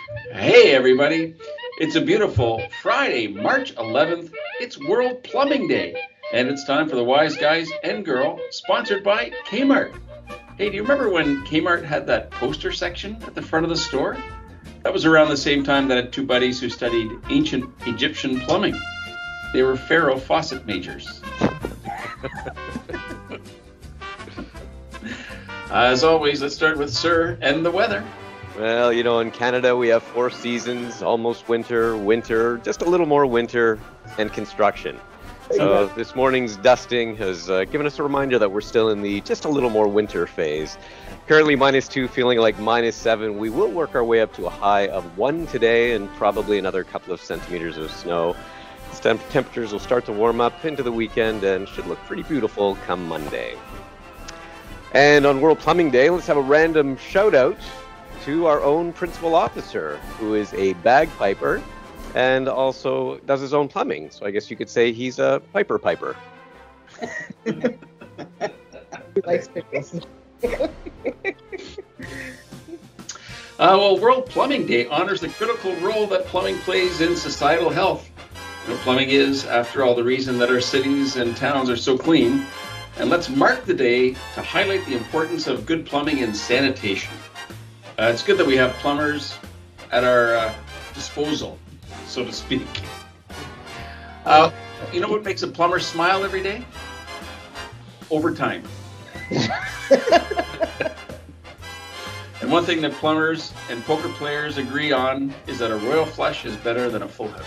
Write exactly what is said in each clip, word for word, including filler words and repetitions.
Hey, everybody. It's a beautiful Friday, March eleventh. It's World Plumbing Day, and it's time for the Wise Guys and Girl, sponsored by Kmart. Hey, do you remember when Kmart had that poster section at the front of the store? That was around the same time that I had two buddies who studied ancient Egyptian plumbing. They were Pharaoh faucet majors. As always, let's start with Sir and the weather. Well, you know, in Canada we have four seasons, almost winter, winter, just a little more winter, and construction. So this morning's dusting has uh, given us a reminder that we're still in the just a little more winter phase. Currently minus two, feeling like minus seven. We will work our way up to a high of one today and probably another couple of centimeters of snow. Temp- temperatures will start to warm up into the weekend and should look pretty beautiful come Monday. And on World Plumbing Day, let's have a random shout out to our own principal officer, who is a bagpiper and also does his own plumbing. So I guess you could say he's a piper piper. He likes pickles. Uh, well, World Plumbing Day honors the critical role that plumbing plays in societal health. You know, plumbing is, after all, the reason that our cities and towns are so clean. And let's mark the day to highlight the importance of good plumbing and sanitation. Uh, it's good that we have plumbers at our uh, disposal, so to speak. Uh, you know what makes a plumber smile every day? Overtime. And one thing that plumbers and poker players agree on is that a royal flush is better than a full house.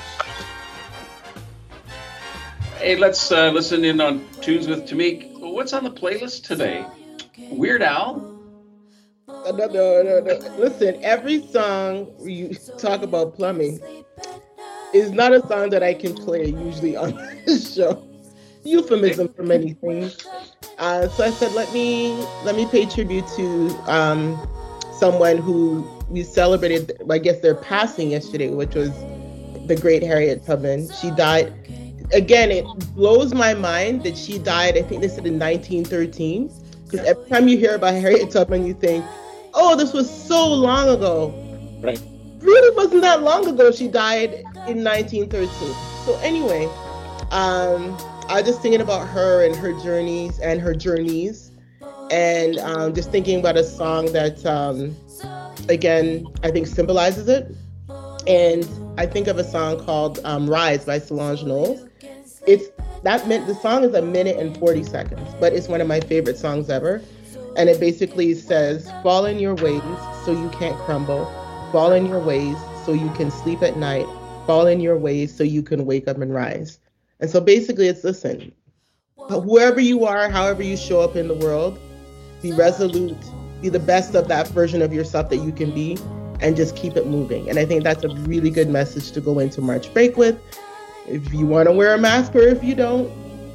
Hey, let's uh, listen in on Tunes with Tamik. What's on the playlist today? Weird Al? No, no, no, no. Listen, every song you talk about plumbing is not a song that I can play usually on this show. Euphemism for many things. Uh, so I said, let me let me pay tribute to um, someone who we celebrated, I guess, their passing yesterday, which was the great Harriet Tubman. She died. Again, it blows my mind that she died, I think they said in nineteen thirteen. Because every time you hear about Harriet Tubman, you think, oh, this was so long ago. Right. Really wasn't that long ago. She died in nineteen thirteen. So anyway, um, I was just thinking about her and her journeys and her journeys. And um, just thinking about a song that, um, again, I think symbolizes it. And I think of a song called um, Rise by Solange Knowles. It's that meant the song is a minute and forty seconds, but it's one of my favorite songs ever. And it basically says, fall in your ways so you can't crumble. Fall in your ways so you can sleep at night. Fall in your ways so you can wake up and rise. And so basically it's, listen, whoever you are, however you show up in the world, be resolute, be the best of that version of yourself that you can be, and just keep it moving. And I think that's a really good message to go into March break with. If you want to wear a mask or if you don't,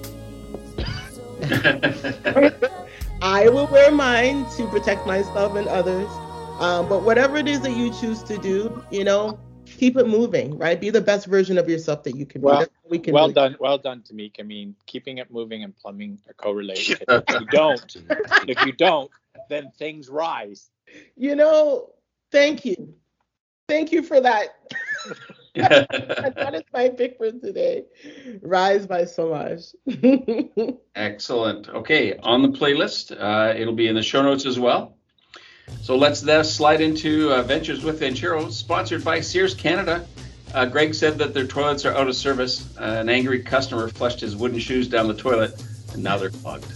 I will wear mine to protect myself and others. Um, but whatever it is that you choose to do, you know, keep it moving, right? Be the best version of yourself that you can well, be. We can well really- done, well done, Tamik. I mean, keeping it moving and plumbing are correlated. If you don't, if you don't, then things rise. You know, thank you. Thank you for that. That is my pick for today. Rise by Solange. Excellent. Okay, on the playlist, uh, it'll be in the show notes as well. So let's then slide into uh, Ventures with Venchero, sponsored by Sears Canada. Uh, Greg said that their toilets are out of service. Uh, an angry customer flushed his wooden shoes down the toilet, and now they're clogged.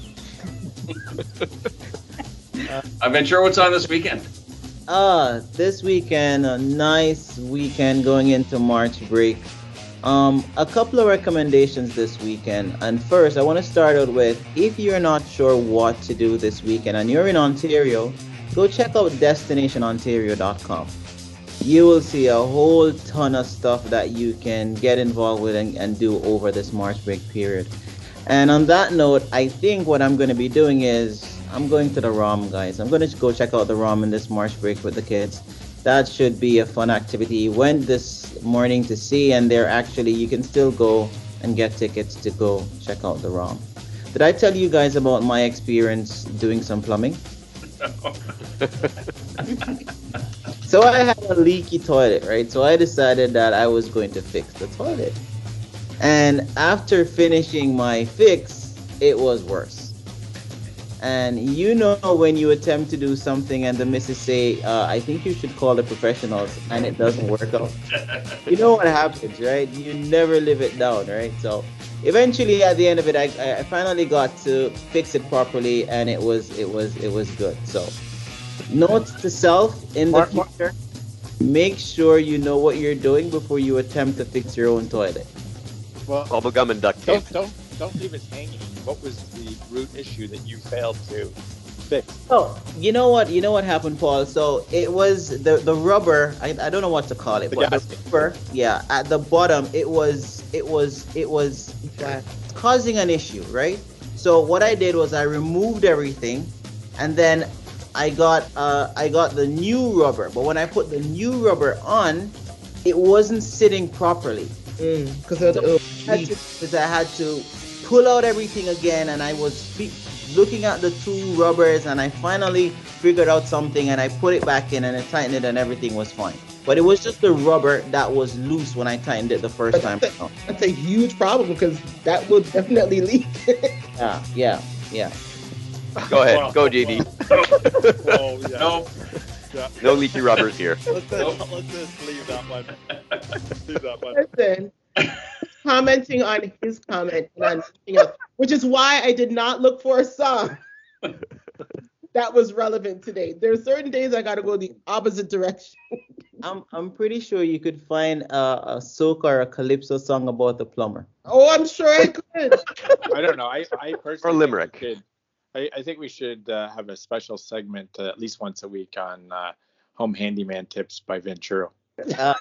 uh, Venchero, what's on this weekend? Ah, this weekend, a nice weekend going into March break. Um, a couple of recommendations this weekend. And first, I want to start out with, if you're not sure what to do this weekend and you're in Ontario, go check out destination ontario dot com. You will see a whole ton of stuff that you can get involved with and, and do over this March break period. And on that note, I think what I'm going to be doing is I'm going to the ROM, guys. I'm going to go check out the ROM in this March break with the kids. That should be a fun activity. Went this morning to see, and they're actually, you can still go and get tickets to go check out the ROM. Did I tell you guys about my experience doing some plumbing? So I had a leaky toilet, right? So I decided that I was going to fix the toilet. And after finishing my fix, it was worse. And you know when you attempt to do something and the missus say, uh, I think you should call the professionals, and it doesn't work out. You know what happens, right? You never live it down, right? So eventually at the end of it, I, I finally got to fix it properly, and it was it was it was good. So note to self in the Mark, future, make sure you know what you're doing before you attempt to fix your own toilet. Well, Bubble gum and duct tape. don't don't don't leave it hanging. What was the root issue that you failed to fix? Oh, you know what? You know what happened, Paul? So it was the the rubber. I, I don't know what to call it, The but the gasket. rubber. Yeah, at the bottom, it was it was it was causing an issue, right? So what I did was I removed everything, and then I got uh I got the new rubber. But when I put the new rubber on, it wasn't sitting properly. Because So I had to, 'cause I had to pull out everything again, and I was fe- looking at the two rubbers, and I finally figured out something, and I put it back in, and I tightened it, and everything was fine. But it was just the rubber that was loose when I tightened it the first time. That's a, that's a huge problem because that will definitely leak. Yeah, yeah, yeah. Go ahead. Wow. Go, J D. Oh, yeah. No, Yeah. No leaky rubbers here. Let's just, let's just leave that one. Leave that one. Listen, commenting on his comment, and on something else, which is why I did not look for a song that was relevant today. There are certain days I got to go the opposite direction. I'm I'm pretty sure you could find a, a soca or a calypso song about the plumber. Oh, I'm sure I could. I don't know. I, I personally Or limerick. think we should, I, I think we should uh, have a special segment uh, at least once a week on uh, home handyman tips by Venturo. Uh,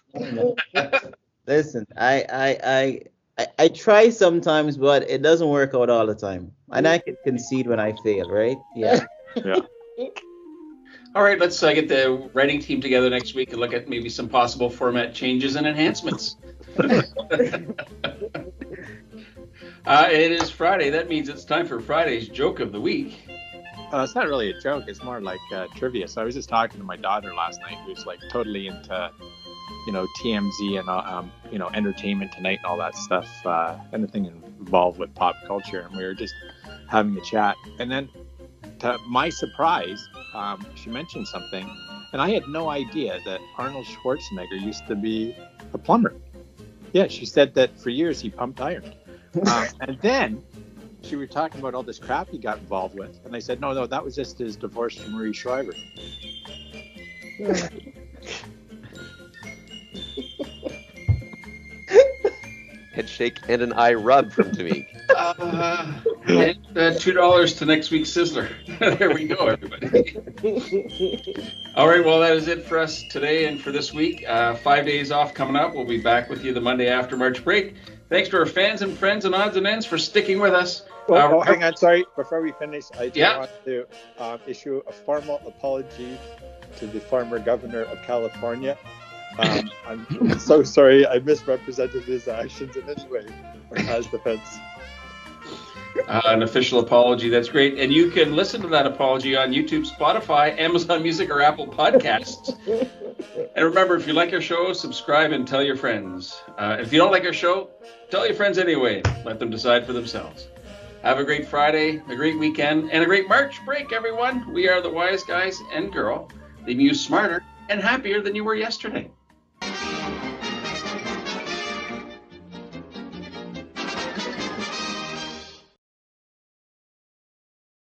listen, I, I I I I try sometimes, but it doesn't work out all the time, and I can concede when I fail, right? Yeah. Yeah. all right, let's uh, get the writing team together next week and look at maybe some possible format changes and enhancements. uh, it is Friday. That means it's time for Friday's joke of the week. Uh, it's not really a joke. It's more like uh, trivia. So I was just talking to my daughter last night, who's like totally into, you know, T M Z and uh, um, you know, Entertainment Tonight and all that stuff. Uh, anything involved with pop culture, and we were just having a chat. And then, to my surprise, um, she mentioned something, and I had no idea that Arnold Schwarzenegger used to be a plumber. Yeah, she said that for years he pumped iron, um, and then. She were talking about all this crap he got involved with, and I said, no, no, that was just his divorce from Marie Shriver. Head shake and an eye rub from Tamik. Uh, and, uh, two dollars to next week's Sizzler. There we go, everybody. All right, well, that is it for us today and for this week. Uh, five days off coming up. We'll be back with you the Monday after March break. Thanks to our fans and friends and odds and ends for sticking with us. Oh, Uh, oh, hang on, sorry. Before we finish, I do Yeah. want to um, issue a formal apology to the former governor of California. Um, I'm so sorry I misrepresented his actions in any way or has defense. Uh, an official apology. That's great. And you can listen to that apology on YouTube, Spotify, Amazon Music, or Apple Podcasts. And remember, if you like our show, subscribe and tell your friends. Uh, if you don't like our show, tell your friends anyway. Let them decide for themselves. Have a great Friday, a great weekend, and a great March break, everyone. We are the Wise Guys and Girl, leaving you smarter and happier than you were yesterday.